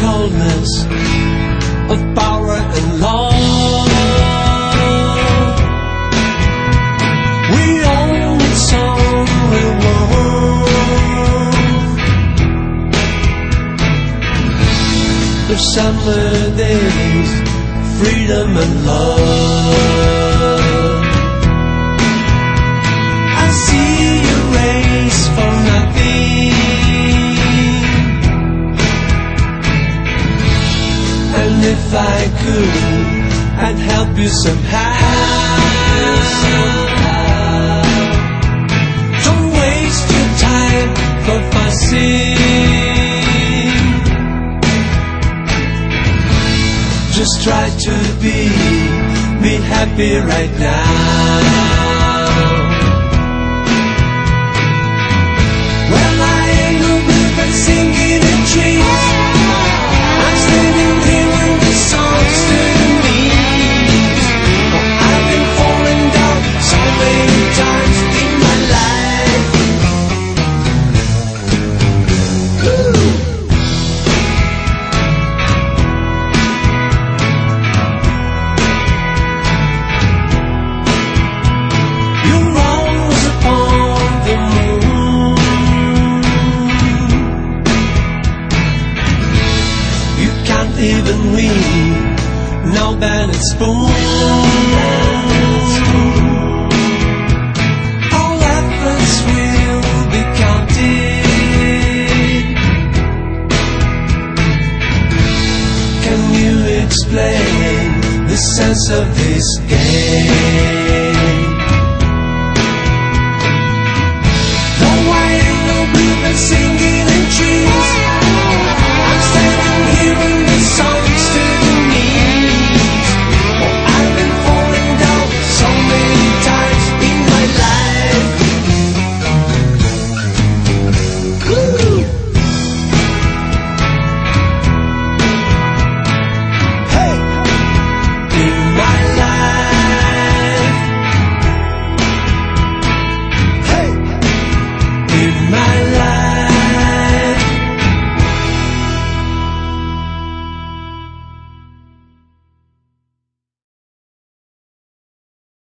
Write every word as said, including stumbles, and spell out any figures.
coldness of power and love. We own some reward. The summer days, freedom and love. I see you race for nothing, and if I could, I'd help you somehow. Don't waste your time for fussing. Just try to be, be happy right now. Well, I ain't no good for singing in trees. I'm standing here when the song's to me. I've been falling down so many times in my life. Ooh. Your rose upon the moon. You can't even weave no banded spoon. All efforts will be counted. Can you explain the sense of this game?